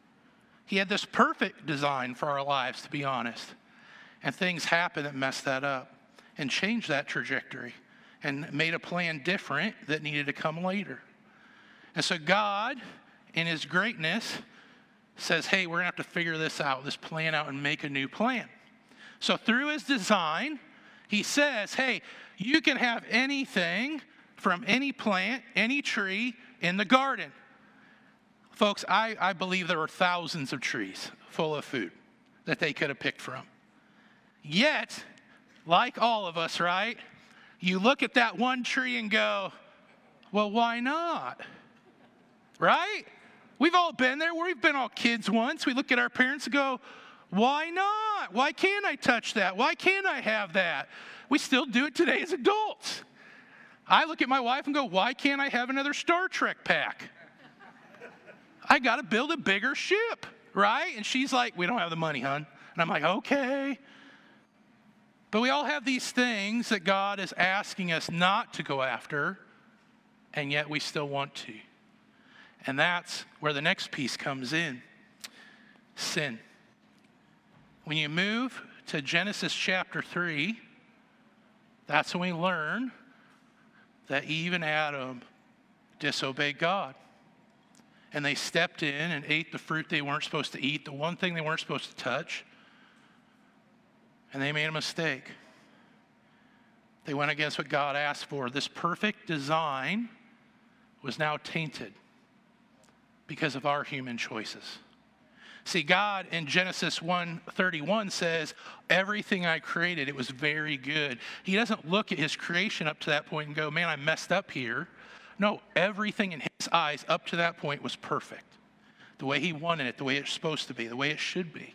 He had this perfect design for our lives, to be honest. And things happened that messed that up and changed that trajectory and made a plan different that needed to come later. And so God, in his greatness, says, hey, we're going to have to figure this out, this plan out, and make a new plan. So through his design, he says, hey, you can have anything from any plant, any tree in the garden. Folks, I, I believe there were thousands of trees full of food that they could have picked from. Yet, like all of us, right, you look at that one tree and go, well, why not? Right? We've all been there. We've been all kids once. We look at our parents and go, why not? Why can't I touch that? Why can't I have that? We still do it today as adults. I look at my wife and go, why can't I have another Star Trek pack? I got to build a bigger ship, right? And she's like, we don't have the money, hon. And I'm like, okay. But we all have these things that God is asking us not to go after, and yet we still want to. And that's where the next piece comes in. Sin. When you move to Genesis chapter three, that's when we learn that Eve and Adam disobeyed God. And they stepped in and ate the fruit they weren't supposed to eat, the one thing they weren't supposed to touch. And they made a mistake. They went against what God asked for. This perfect design was now tainted because of our human choices. See, God in Genesis one thirty-one says, everything I created, it was very good. He doesn't look at his creation up to that point and go, man, I messed up here. No, everything in his eyes up to that point was perfect. The way he wanted it, the way it's supposed to be, the way it should be.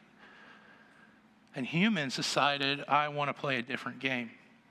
And humans decided, I want to play a different game.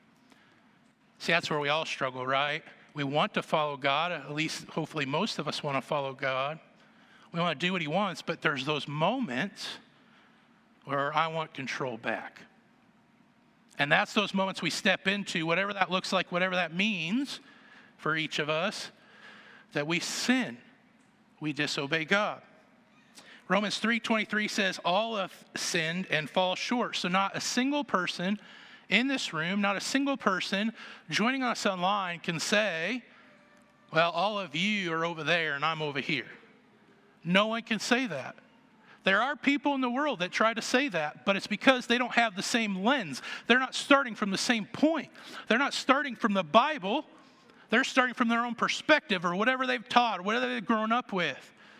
See, that's where we all struggle, right? We want to follow God, at least hopefully most of us want to follow God. We want to do what he wants, but there's those moments where I want control back. And that's those moments we step into, whatever that looks like, whatever that means for each of us, that we sin, we disobey God. Romans three twenty-three says, all have sinned and fall short. So not a single person in this room, not a single person joining us online can say, well, all of you are over there and I'm over here. No one can say that. There are people in the world that try to say that, but it's because they don't have the same lens. They're not starting from the same point. They're not starting from the Bible. They're starting from their own perspective or whatever they've taught or whatever they've grown up with.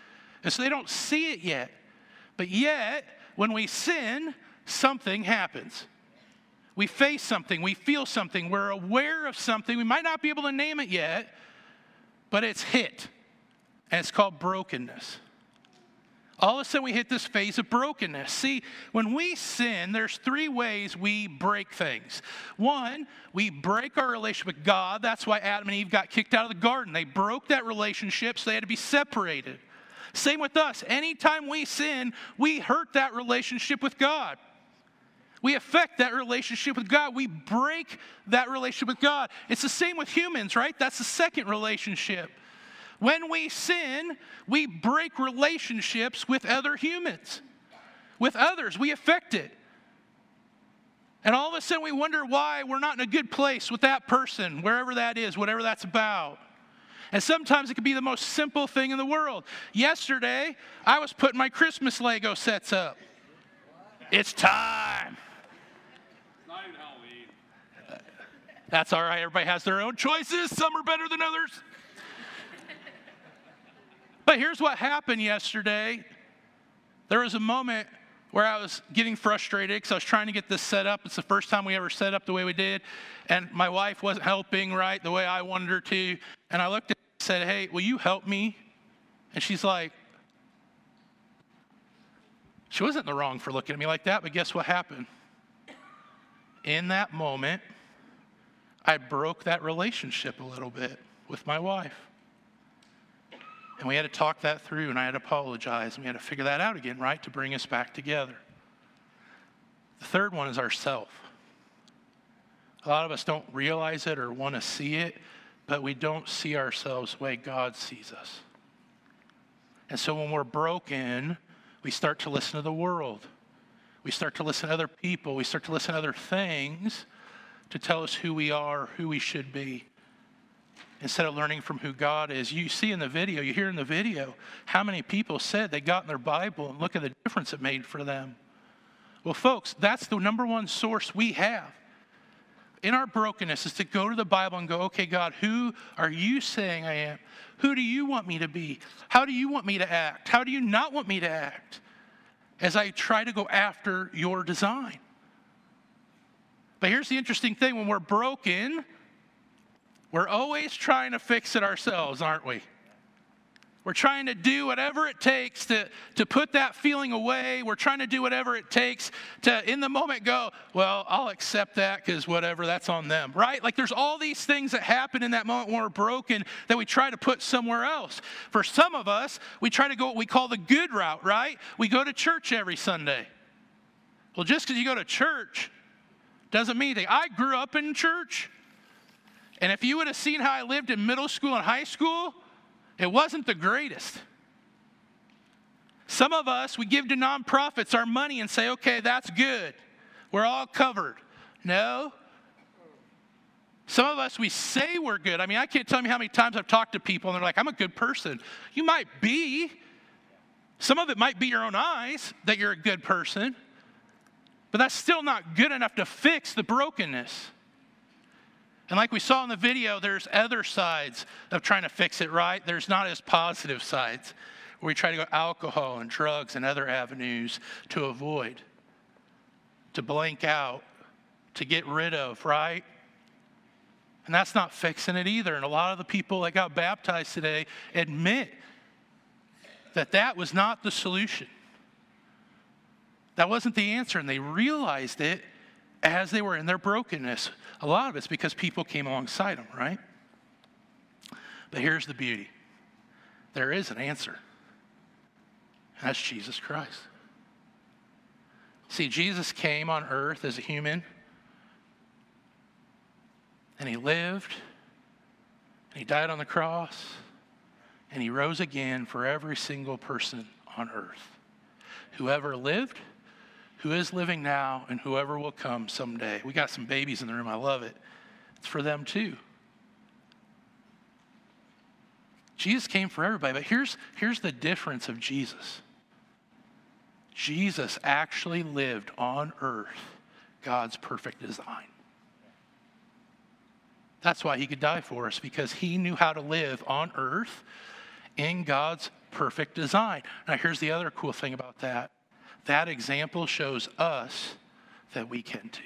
And so they don't see it yet. But yet, when we sin, something happens. We face something, we feel something, we're aware of something. We might not be able to name it yet, but it's hit. And it's called brokenness. All of a sudden we hit this phase of brokenness. See, when we sin, there's three ways we break things. One, we break our relationship with God. That's why Adam and Eve got kicked out of the garden. They broke that relationship, so they had to be separated. Same with us. Anytime we sin, we hurt that relationship with God. We affect that relationship with God. We break that relationship with God. It's the same with humans, right? That's the second relationship. When we sin, we break relationships with other humans. With others, we affect it. And all of a sudden we wonder why we're not in a good place with that person, wherever that is, whatever that's about. And sometimes it can be the most simple thing in the world. Yesterday, I was putting my Christmas Lego sets up. It's time. Not even Halloween. That's all right. Everybody has their own choices. Some are better than others. But here's what happened yesterday. There was a moment where I was getting frustrated because I was trying to get this set up. It's the first time we ever set up the way we did. And my wife wasn't helping right the way I wanted her to. And I looked at her and said, hey, will you help me? And she's like, she wasn't in the wrong for looking at me like that, but guess what happened? In that moment, I broke that relationship a little bit with my wife. And we had to talk that through, and I had to apologize, and we had to figure that out again, right, to bring us back together. The third one is ourself. A lot of us don't realize it or want to see it, but we don't see ourselves the way God sees us. And so when we're broken, we start to listen to the world. We start to listen to other people. We start to listen to other things to tell us who we are, who we should be, instead of learning from who God is. You see in the video, you hear in the video, how many people said they got in their Bible and look at the difference it made for them. Well, folks, that's the number one source we have in our brokenness, is to go to the Bible and go, okay, God, who are you saying I am? Who do you want me to be? How do you want me to act? How do you not want me to act? As I try to go after your design. But here's the interesting thing. When we're broken, we're always trying to fix it ourselves, aren't we? We're trying to do whatever it takes to, to put that feeling away. We're trying to do whatever it takes to, in the moment, go, well, I'll accept that because whatever, that's on them, right? Like there's all these things that happen in that moment when we're broken that we try to put somewhere else. For some of us, we try to go what we call the good route, right? We go to church every Sunday. Well, just because you go to church doesn't mean anything. I grew up in church. And if you would have seen how I lived in middle school and high school, it wasn't the greatest. Some of us, we give to nonprofits our money and say, okay, that's good. We're all covered. No. Some of us, we say we're good. I mean, I can't tell you how many times I've talked to people and they're like, I'm a good person. You might be. Some of it might be your own eyes that you're a good person. But that's still not good enough to fix the brokenness. And like we saw in the video, there's other sides of trying to fix it, right? There's not as positive sides where we try to go alcohol and drugs and other avenues to avoid, to blank out, to get rid of, right? And that's not fixing it either. And a lot of the people that got baptized today admit that that was not the solution. That wasn't the answer, and they realized it as they were in their brokenness. A lot of it's because people came alongside them, right? But here's the beauty. There is an answer. And that's Jesus Christ. See, Jesus came on earth as a human. And he lived. And he died on the cross. And he rose again for every single person on earth. Whoever lived, who is living now, and whoever will come someday. We got some babies in the room. I love it. It's for them too. Jesus came for everybody, but here's, here's the difference of Jesus. Jesus actually lived on earth God's perfect design. That's why he could die for us, because he knew how to live on earth in God's perfect design. Now, here's the other cool thing about that. That example shows us that we can too.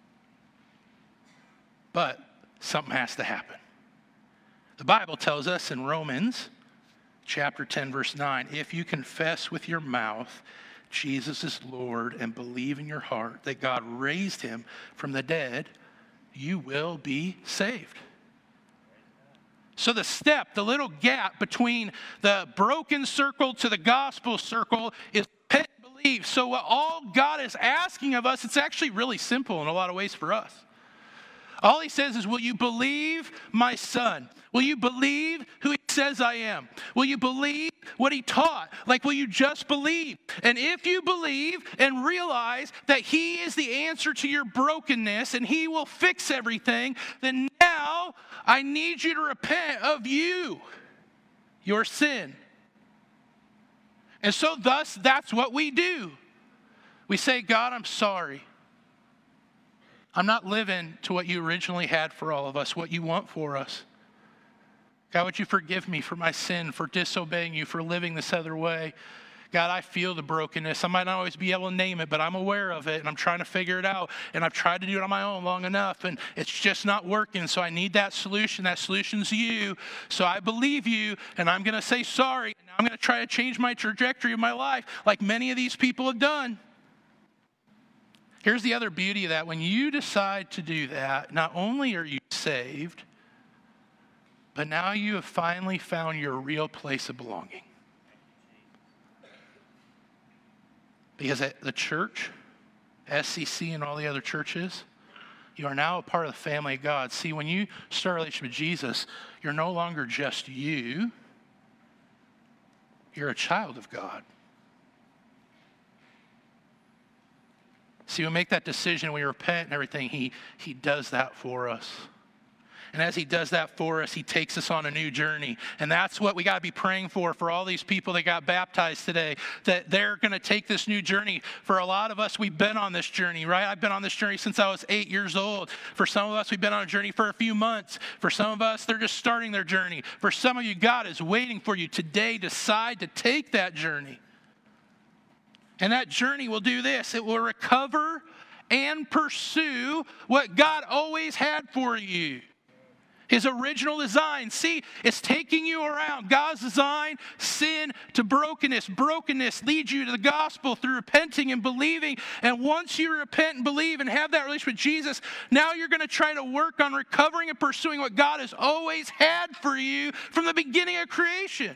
But something has to happen. The Bible tells us in Romans chapter ten, verse nine, if you confess with your mouth Jesus is Lord and believe in your heart that God raised him from the dead, you will be saved. So the step, the little gap between the broken circle to the gospel circle is repent and believe. So what all God is asking of us, it's actually really simple in a lot of ways for us. All he says is, will you believe my son? Will you believe who he says I am? Will you believe what he taught? Like, will you just believe? And if you believe and realize that he is the answer to your brokenness and he will fix everything, then now I need you to repent of you, your sin. And so thus, that's what we do. We say, God, I'm sorry. I'm not living to what you originally had for all of us, what you want for us. God, would you forgive me for my sin, for disobeying you, for living this other way? God, I feel the brokenness. I might not always be able to name it, but I'm aware of it, and I'm trying to figure it out. And I've tried to do it on my own long enough, and it's just not working. So I need that solution. That solution's you. So I believe you, and I'm going to say sorry. And I'm going to try to change my trajectory of my life like many of these people have done. Here's the other beauty of that. When you decide to do that, not only are you saved, but now you have finally found your real place of belonging. Because at the church, S C C and all the other churches, you are now a part of the family of God. See, when you start a relationship with Jesus, you're no longer just you. You're a child of God. See, when we make that decision, we repent and everything, he, he does that for us. And as he does that for us, he takes us on a new journey. And that's what we got to be praying for, for all these people that got baptized today, that they're going to take this new journey. For a lot of us, we've been on this journey, right? I've been on this journey since I was eight years old. For some of us, we've been on a journey for a few months. For some of us, they're just starting their journey. For some of you, God is waiting for you today. Decide to take that journey. And that journey will do this. It will recover and pursue what God always had for you. His original design. See, it's taking you around. God's design, sin to brokenness. Brokenness leads you to the gospel through repenting and believing. And once you repent and believe and have that relationship with Jesus, now you're going to try to work on recovering and pursuing what God has always had for you from the beginning of creation.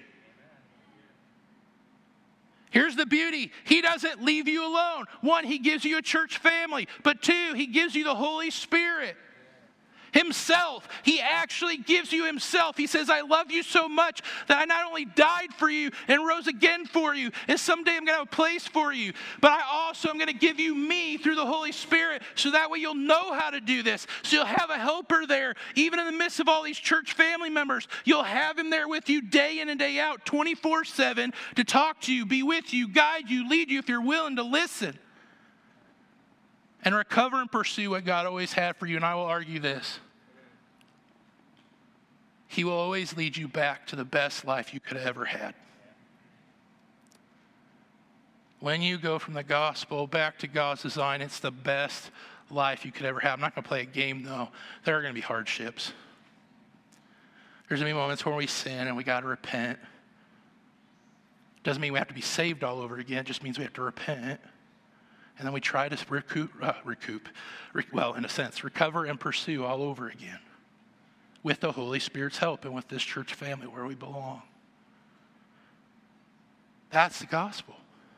Here's the beauty. He doesn't leave you alone. One, he gives you a church family. But two, he gives you the Holy Spirit. Himself. He actually gives you himself. He says, I love you so much that I not only died for you and rose again for you, and someday I'm going to have a place for you, but I also am going to give you me through the Holy Spirit, so that way you'll know how to do this. So you'll have a helper there, even in the midst of all these church family members. You'll have him there with you day in and day out, twenty-four seven, to talk to you, be with you, guide you, lead you if you're willing to listen. And recover and pursue what God always had for you. And I will argue this. He will always lead you back to the best life you could have ever had. When you go from the gospel back to God's design, it's the best life you could ever have. I'm not going to play a game, though. There are going to be hardships. There's going to be moments where we sin and we got to repent. Doesn't mean we have to be saved all over again. It just means we have to repent. And then we try to recoup, uh, recoup, re- well, in a sense, recover and pursue all over again with the Holy Spirit's help and with this church family where we belong. That's the gospel.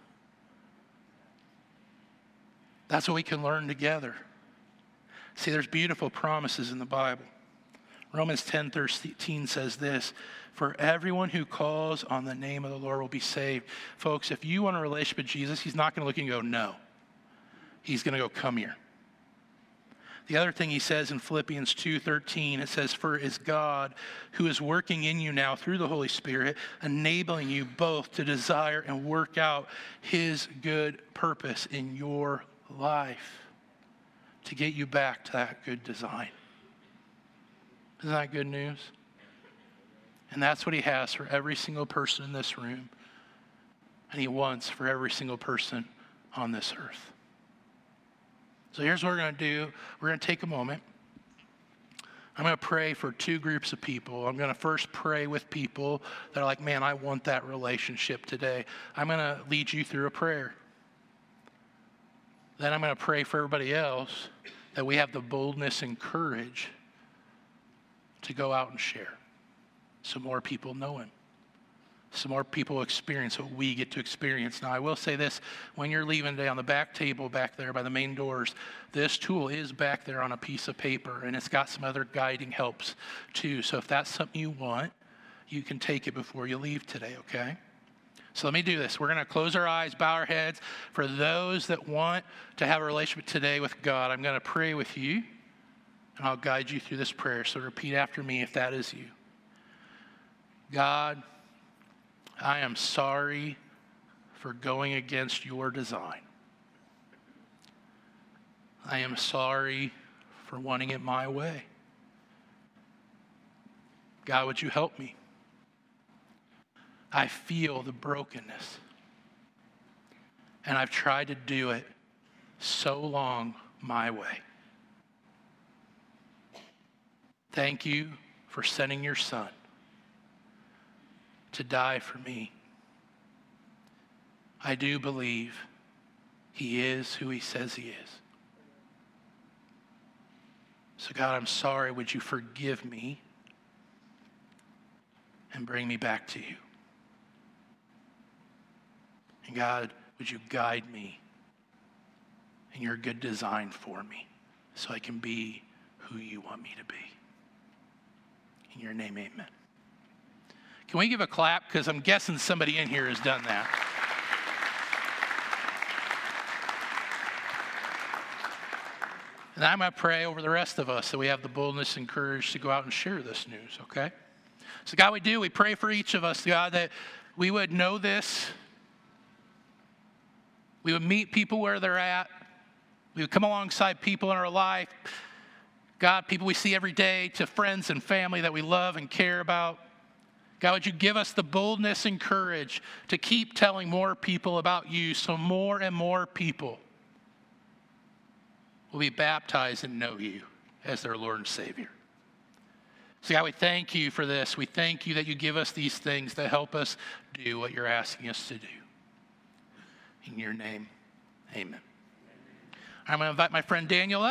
That's what we can learn together. See, there's beautiful promises in the Bible. Romans ten thirteen says this, for everyone who calls on the name of the Lord will be saved. Folks, if you want a relationship with Jesus, he's not going to look and go, no. He's going to go, come here. The other thing he says in Philippians two thirteen, it says, for it is God who is working in you now through the Holy Spirit, enabling you both to desire and work out his good purpose in your life to get you back to that good design. Isn't that good news? And that's what he has for every single person in this room. And he wants for every single person on this earth. So here's what we're going to do. We're going to take a moment. I'm going to pray for two groups of people. I'm going to first pray with people that are like, man, I want that relationship today. I'm going to lead you through a prayer. Then I'm going to pray for everybody else that we have the boldness and courage to go out and share so more people know him. So more people experience what we get to experience. Now, I will say this. When you're leaving today, on the back table back there by the main doors, this tool is back there on a piece of paper, and it's got some other guiding helps too. So if that's something you want, you can take it before you leave today, okay? So let me do this. We're going to close our eyes, bow our heads. For those that want to have a relationship today with God, I'm going to pray with you, and I'll guide you through this prayer. So repeat after me if that is you. God, I am sorry for going against your design. I am sorry for wanting it my way. God, would you help me? I feel the brokenness, and I've tried to do it so long my way. Thank you for sending your son to die for me. I do believe he is who he says he is. So God, I'm sorry. Would you forgive me and bring me back to you? And God, would you guide me in your good design for me so I can be who you want me to be. In your name, amen. Can we give a clap? Because I'm guessing somebody in here has done that. And I'm going to pray over the rest of us that we have the boldness and courage to go out and share this news, okay? So God, we do. We pray for each of us, God, that we would know this. We would meet people where they're at. We would come alongside people in our life. God, people we see every day, to friends and family that we love and care about. God, would you give us the boldness and courage to keep telling more people about you so more and more people will be baptized and know you as their Lord and Savior. So God, we thank you for this. We thank you that you give us these things that help us do what you're asking us to do. In your name, amen. I'm going to invite my friend Daniel up.